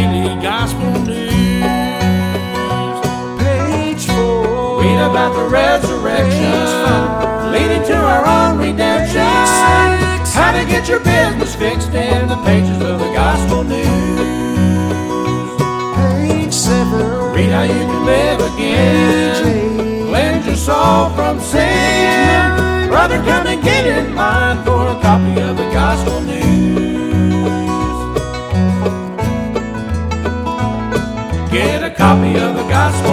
daily gospel news. Page 4. Read about the resurrection, leading to our own redemption. How to get your business fixed in the pages of the gospel news. Page 7. Read how you can live again, cleanse your soul from sin. Brother, come and get in line for a copy of the gospel news. Get a copy of the gospel